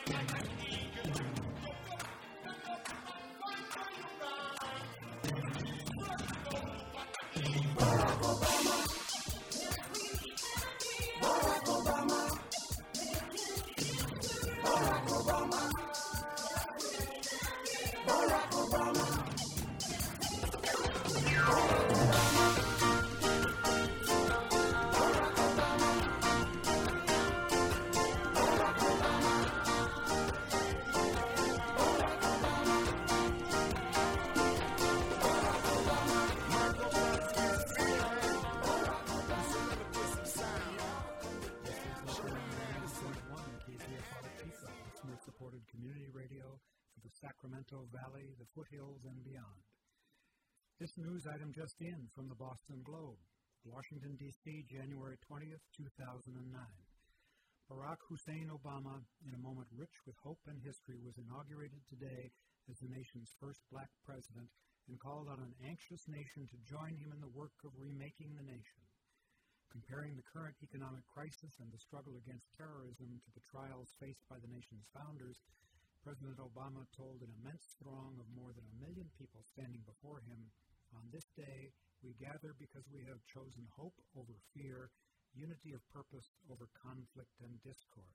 Sacramento Valley, the foothills, and beyond. This news item just in from the Boston Globe, Washington, D.C., January 20th, 2009. Barack Hussein Obama, in a moment rich with hope and history, was inaugurated today as the nation's first black president and called on an anxious nation to join him in the work of remaking the nation. Comparing the current economic crisis and the struggle against terrorism to the trials faced by the nation's founders, President Obama told an immense throng of more than 1 million people standing before him, "On this day, we gather because we have chosen hope over fear, unity of purpose over conflict and discord."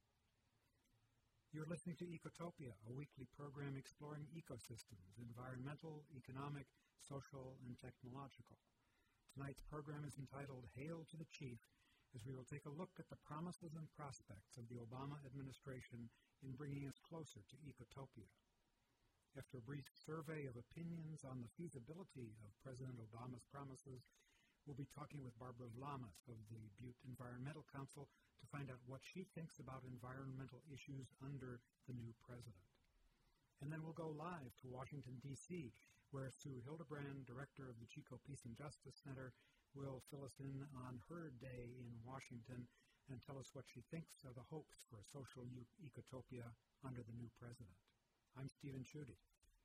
You're listening to Ecotopia, a weekly program exploring ecosystems, environmental, economic, social, and technological. Tonight's program is entitled Hail to the Chief, as we will take a look at the promises and prospects of the Obama administration in bringing us closer to Ecotopia. After a brief survey of opinions on the feasibility of President Obama's promises, we'll be talking with Barbara Vlamas of the Butte Environmental Council to find out what she thinks about environmental issues under the new president. And then we'll go live to Washington, D.C., where Sue Hildebrand, director of the Chico Peace and Justice Center, will fill us in on her day in Washington and tell us what she thinks are the hopes for a social ecotopia under the new president. I'm Stephen Schutte.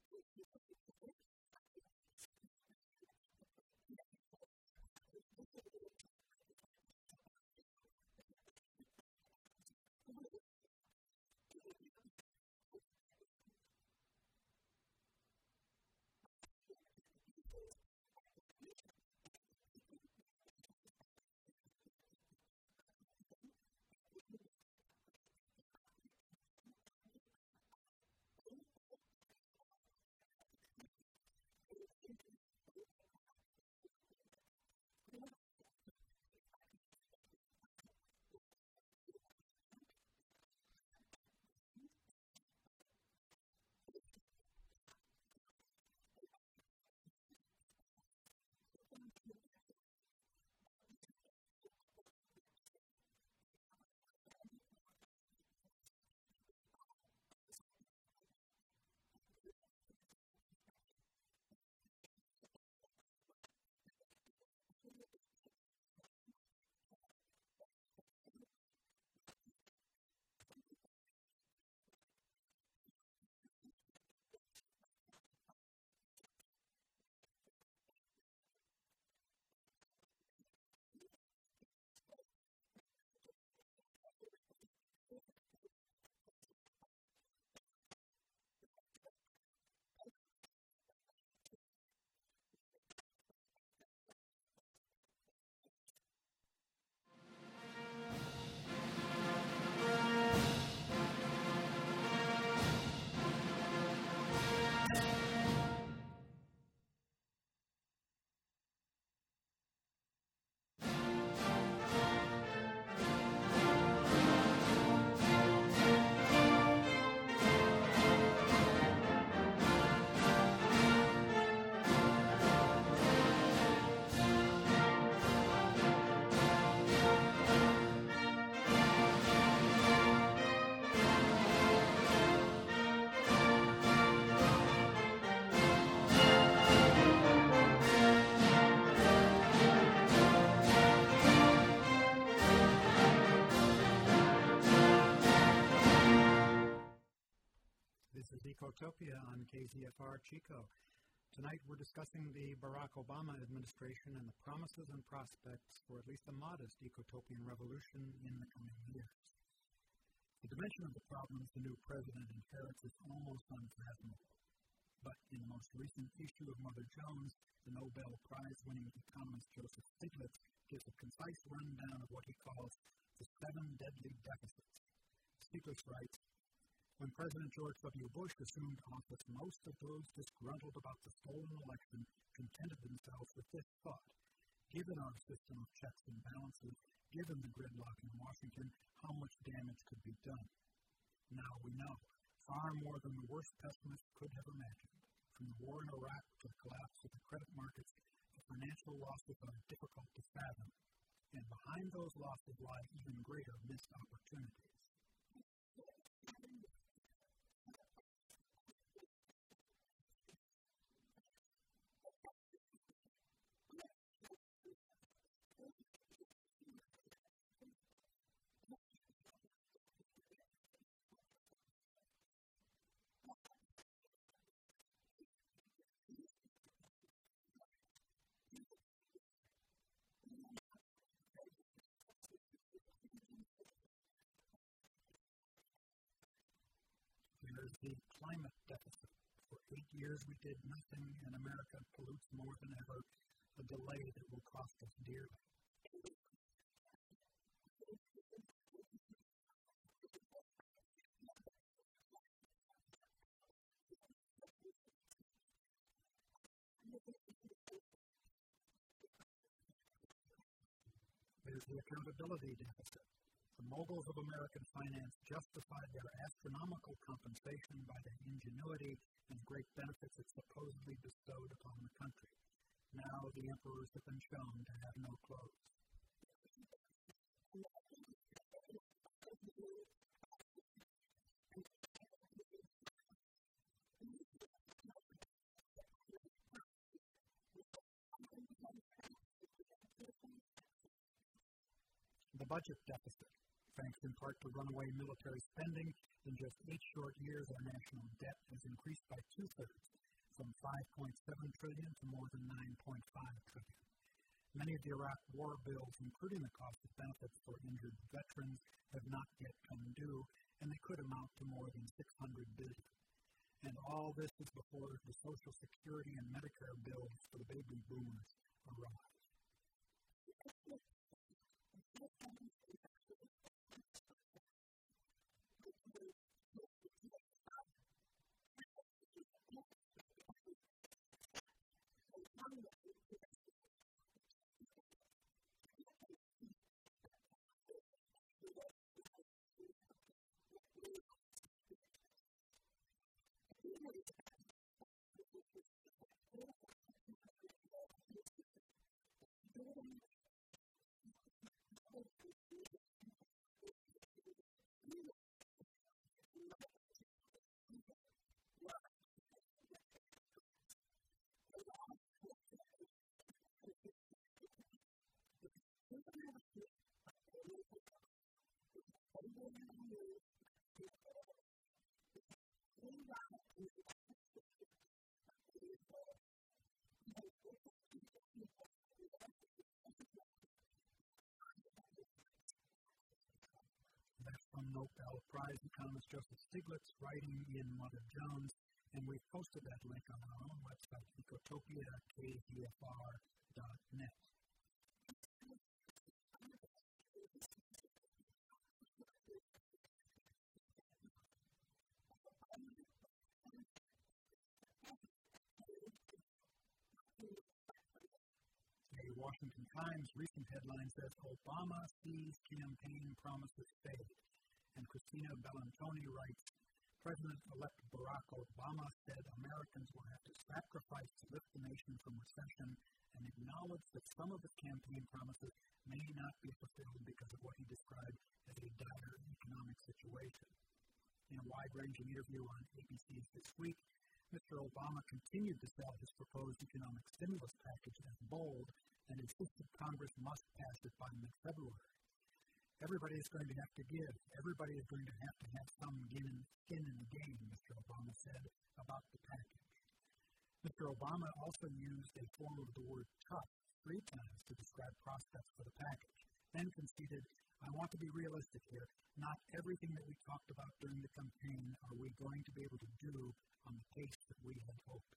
Ecotopia on KZFR Chico. Tonight we're discussing the Barack Obama administration and the promises and prospects for at least a modest ecotopian revolution in the coming years. The dimension of the problems the new president inherits is almost unfathomable. But in the most recent issue of Mother Jones, the Nobel Prize-winning economist Joseph Stiglitz gives a concise rundown of what he calls the 7 deadly deficits. Stiglitz writes, when President George W. Bush assumed office, most of those disgruntled about the stolen election contented themselves with this thought: given our system of checks and balances, given the gridlock in Washington, how much damage could be done? Now we know, far more than the worst pessimists could have imagined. From the war in Iraq to the collapse of the credit markets, the financial losses are difficult to fathom, and behind those losses lie even greater missed opportunities. There's the climate deficit. For 8 years we did nothing, and America pollutes more than ever, a delay that will cost us dearly. There's the accountability deficit. The moguls of American finance justified their astronomical compensation by the ingenuity and great benefits it supposedly bestowed upon the country. Now the emperors have been shown to have no clothes. The budget deficit. Thanks in part to runaway military spending, in just 8 short years our national debt has increased by 2/3, from $5.7 trillion to more than $9.5 trillion. Many of the Iraq War bills, including the cost of benefits for injured veterans, have not yet come due, and they could amount to more than $600 billion. And all this is before the Social Security and Medicare bills for the baby boomers arrive. That's from Nobel Prize economist Joseph Stiglitz writing in Mother Jones, and we've posted that link on our own website, ecotopia.kvfr.net. The Washington Times recent headline says, Obama sees campaign promises fade. And Christina Bellantoni writes, President-elect Barack Obama said Americans will have to sacrifice to lift the nation from recession and acknowledged that some of his campaign promises may not be fulfilled because of what he described as a dire economic situation. In a wide-ranging interview on ABC's This Week, Mr. Obama continued to sell his proposed economic stimulus package as bold and insisted Congress must pass it by mid-February. Everybody is going to have to give. Everybody is going to have some skin in the game, Mr. Obama said about the package. Mr. Obama also used a form of the word tough 3 times to describe prospects for the package, then conceded, I want to be realistic here. Not everything that we talked about during the campaign are we going to be able to do on the pace that we had hoped.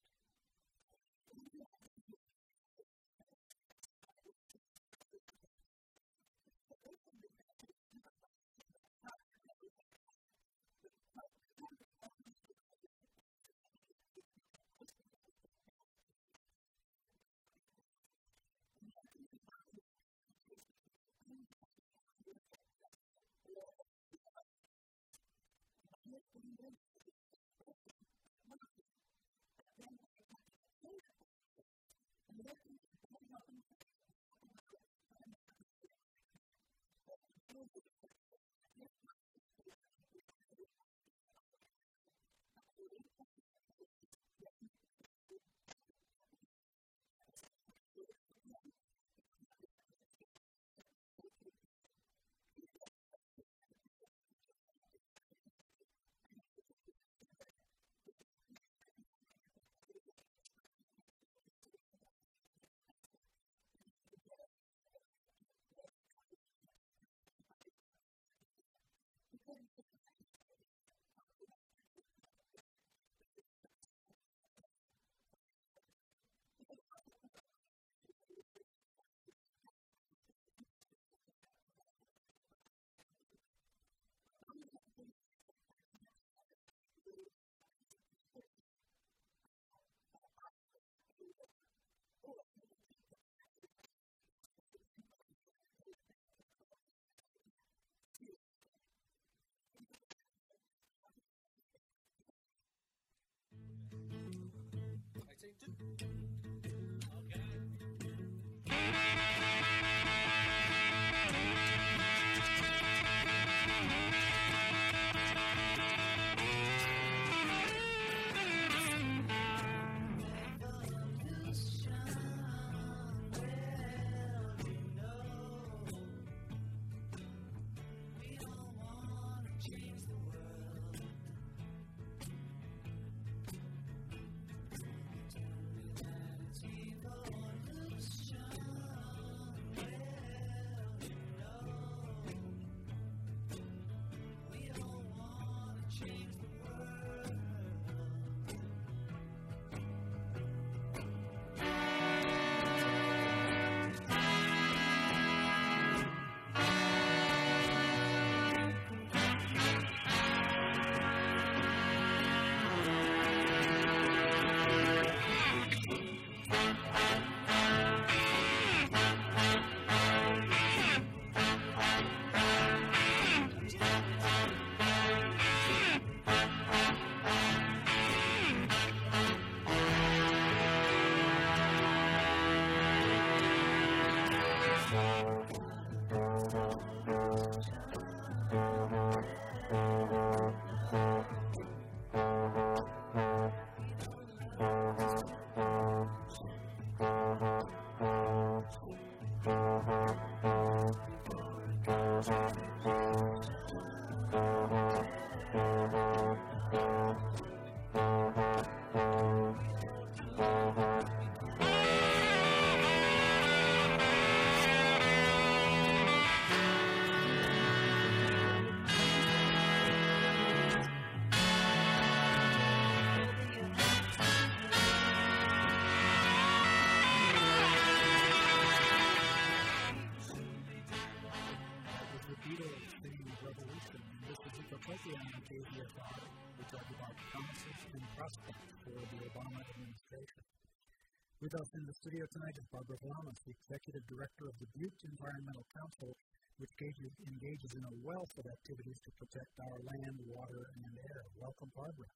With us in the studio tonight is Barbara Vlahos, the Executive Director of the Butte Environmental Council, which engages in a wealth of activities to protect our land, water, and air. Welcome, Barbara.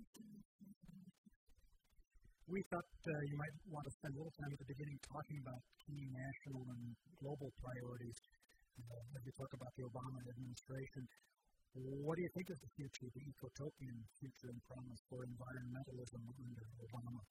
We thought you might want to spend a little time at the beginning talking about key national and global priorities as we talk about the Obama administration. What do you think is the future, the ecotopian future and promise for environmentalism under Obama?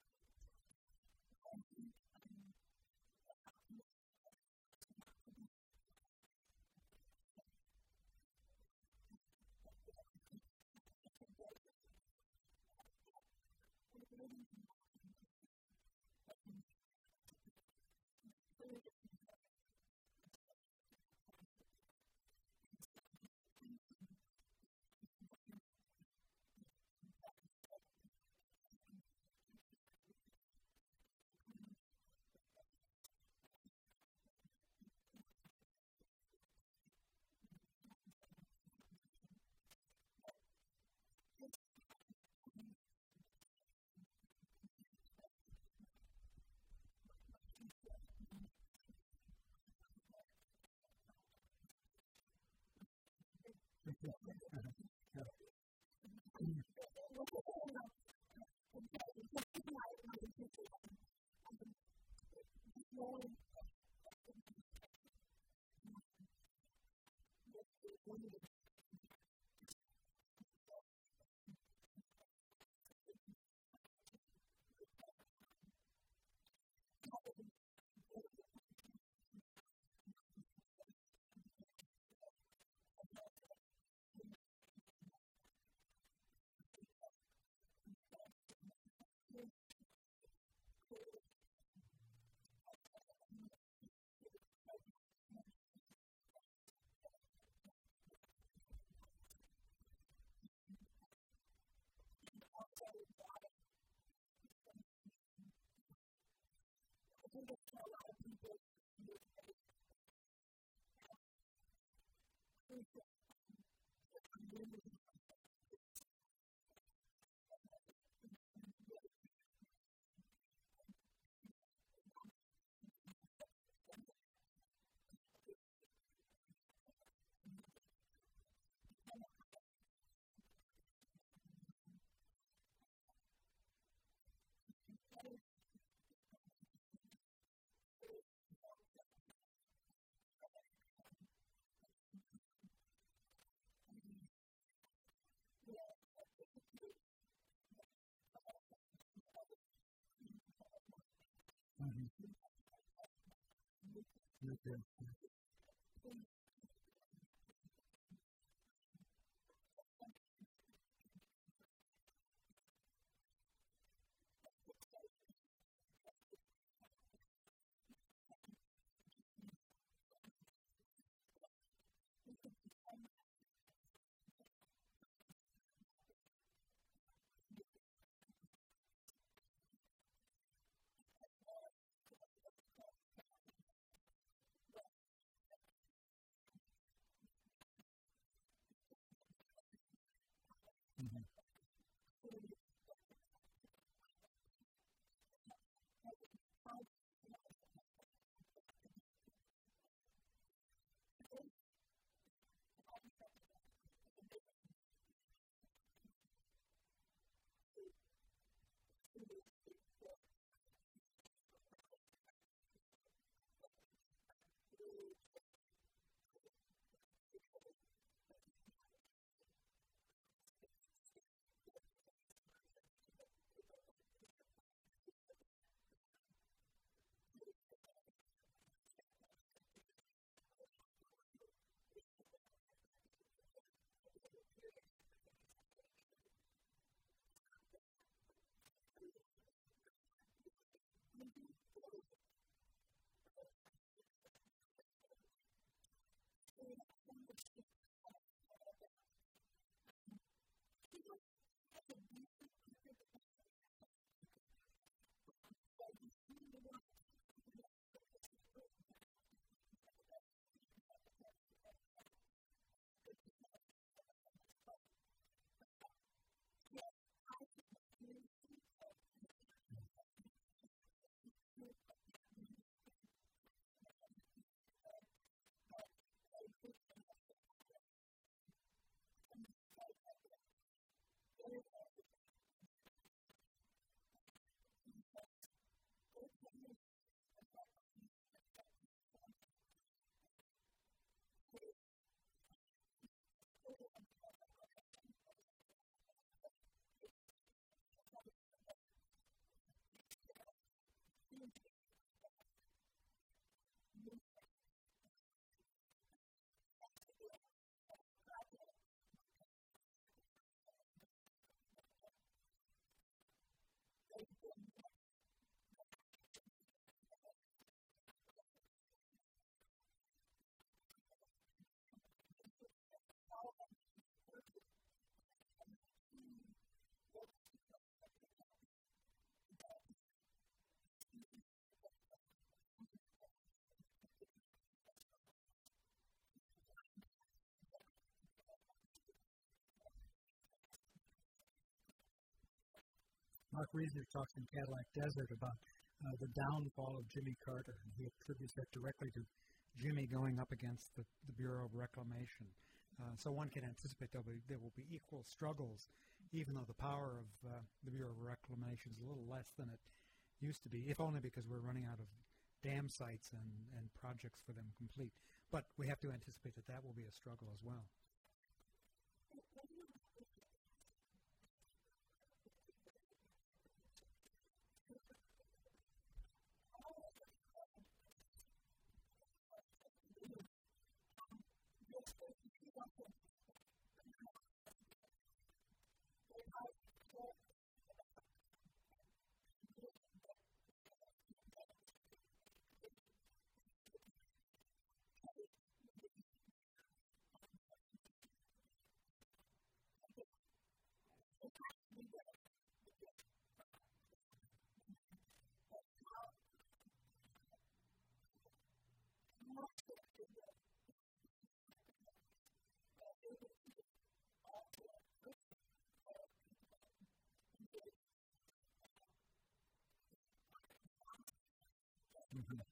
Okay. Mhm. Mark Reeser talks in Cadillac Desert about the downfall of Jimmy Carter, and he attributes that directly to Jimmy going up against the Bureau of Reclamation. So one can anticipate there will be equal struggles, even though the power of the Bureau of Reclamation is a little less than it used to be, if only because we're running out of dam sites and projects for them complete. But we have to anticipate that will be a struggle as well. Mm-hmm.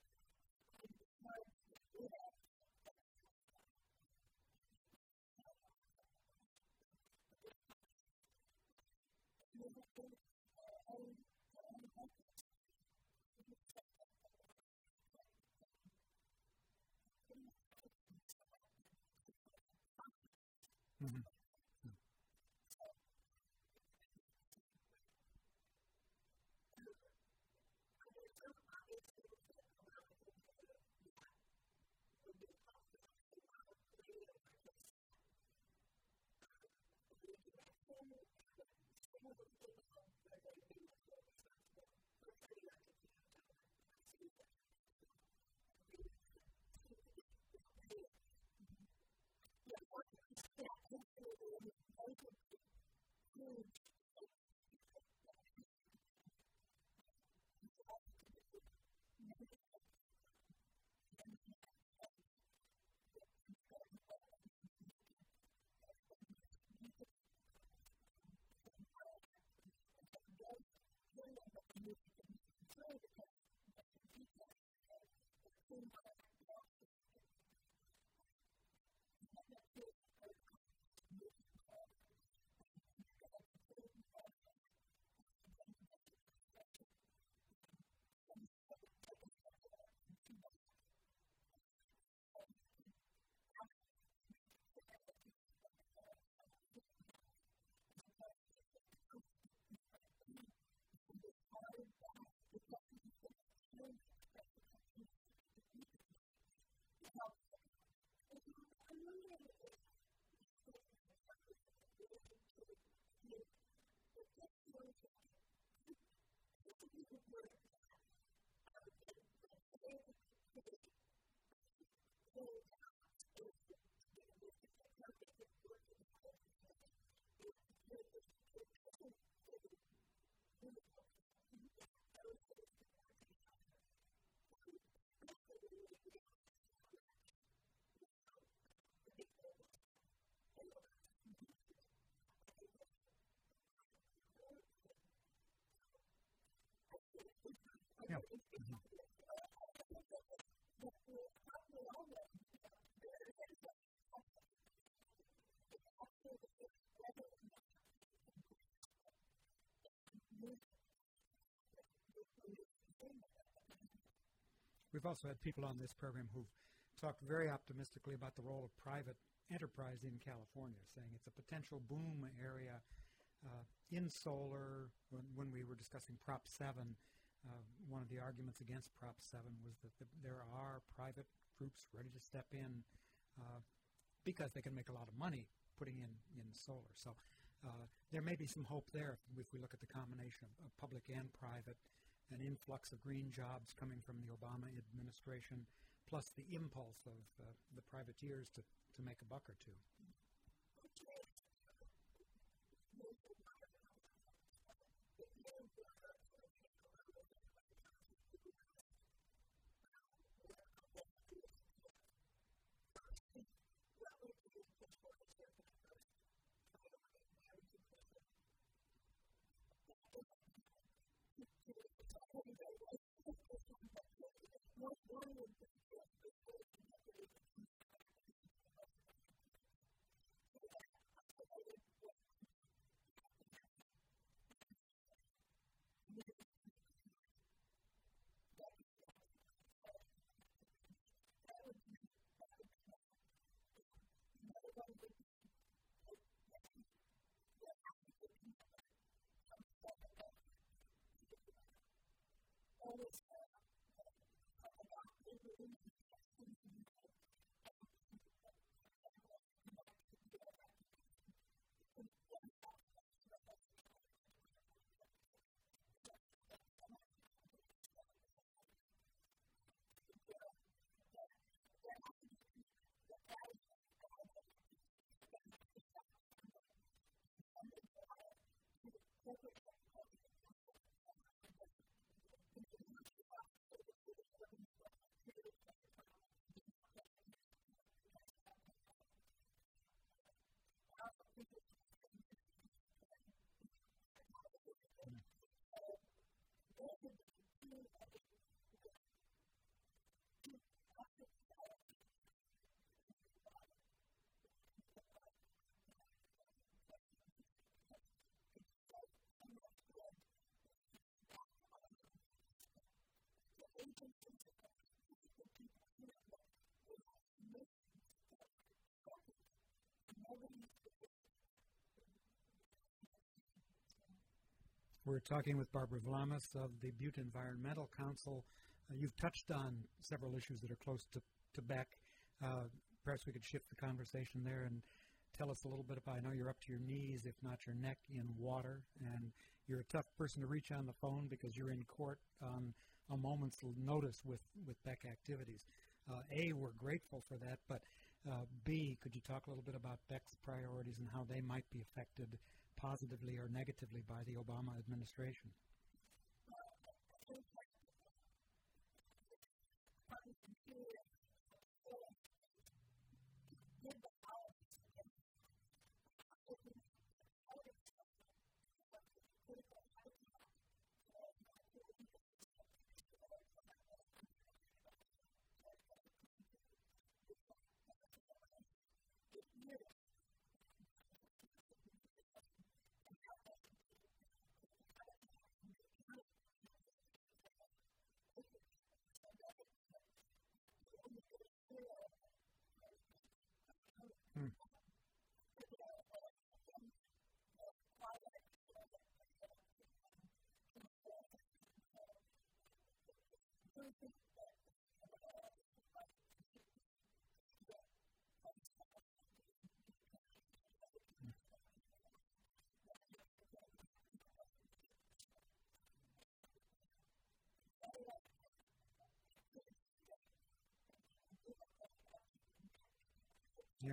Mm-hmm. Yeah. Mm-hmm. We've also had people on this program who've talked very optimistically about the role of private enterprise in California, saying it's a potential boom area in solar. When we were discussing Prop 7, one of the arguments against Prop 7 was that there are private groups ready to step in because they can make a lot of money putting in solar. So there may be some hope there if we look at the combination of public and private, an influx of green jobs coming from the Obama administration, plus the impulse of the privateers to make a buck or two. We're talking with Barbara Vlamis of the Butte Environmental Council. You've touched on several issues that are close to Beck. Perhaps we could shift the conversation there and tell us a little bit about, I know you're up to your knees, if not your neck, in water, and you're a tough person to reach on the phone because you're in court on a moment's notice with Beck activities. A, we're grateful for that, but B, could you talk a little bit about Beck's priorities and how they might be affected positively or negatively by the Obama administration? Hmm. Yeah.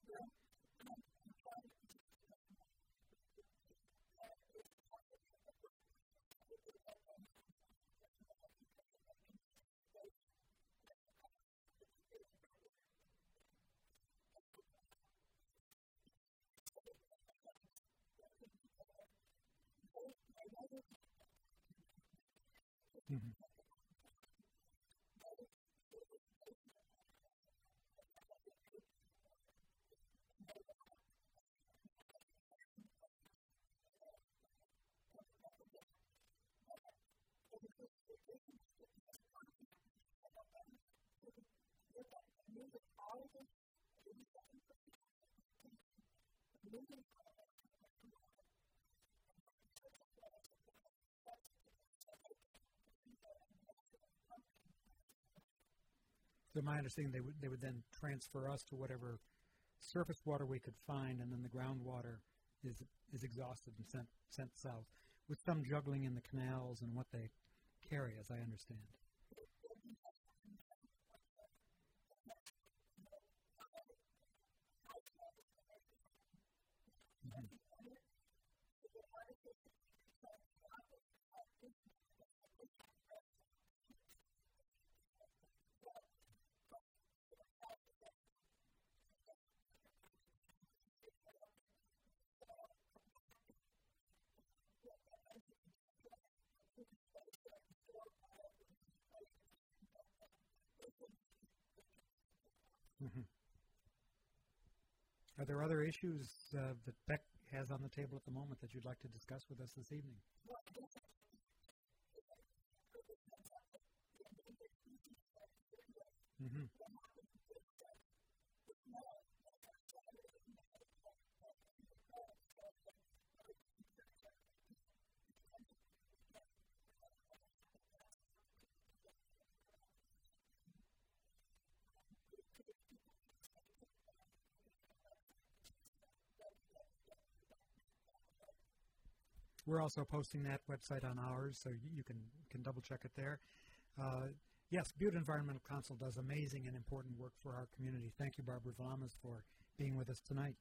Mhm. So my understanding, they would then transfer us to whatever surface water we could find, and then the groundwater is exhausted and sent south, with some juggling in the canals and what they carry, as I understand. Mhm. Mhm. Are there other issues that Beck has on the table at the moment that you'd like to discuss with us this evening? Mm-hmm. we're also posting that website on ours, so you can double-check it there. Yes, Butte Environmental Council does amazing and important work for our community. Thank you, Barbara Vlamas, for being with us tonight.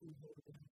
we hold in